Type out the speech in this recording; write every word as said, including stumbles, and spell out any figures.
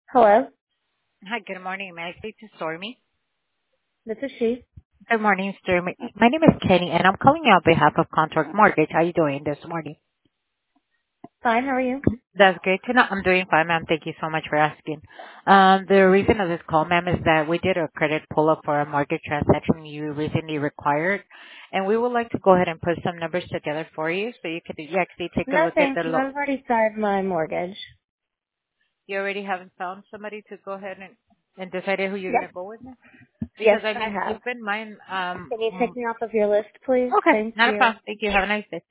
Hello, Hi, good morning. May I speak to Stormy? this is she. Good morning, Stormy. My name is Kenny, and I'm calling you on behalf of Contract Mortgage. How are you doing this morning? Fine, how are you? That's great to know. I'm doing fine, ma'am. Thank you so much for asking. Um, the reason of this call, ma'am, is that we did a credit pull-up for a mortgage transaction you recently required, and we would like to go ahead and put some numbers together for you so you could you actually take a No, look at thank the you. loan. I've already started my mortgage. You already haven't found somebody to go ahead and, and decided who you're going Yes. to go with, ma'am? Yes, Because, I I mean, have. keep in mind, um, Can you mm, take me off of your list, please? okay, Thank not a you. problem. Thank you. Have a nice day.